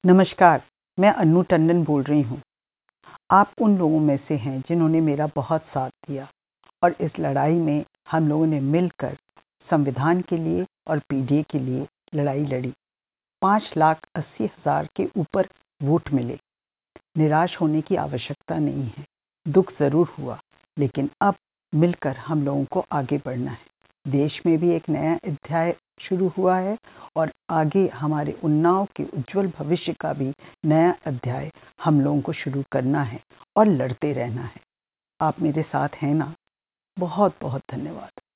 नमस्कार, मैं अन्नू टंडन बोल रही हूँ। आप उन लोगों में से हैं जिन्होंने मेरा बहुत साथ दिया और इस लड़ाई में हम लोगों ने मिलकर संविधान के लिए और पीडीए के लिए लड़ाई लड़ी। 5,80,000 के ऊपर वोट मिले। निराश होने की आवश्यकता नहीं है। दुख ज़रूर हुआ, लेकिन अब मिलकर हम लोगों को आगे बढ़ना है। देश में भी एक नया अध्याय शुरू हुआ है और आगे हमारे उन्नाव के उज्जवल भविष्य का भी नया अध्याय हम लोगों को शुरू करना है और लड़ते रहना है। आप मेरे साथ हैं ना? बहुत बहुत धन्यवाद।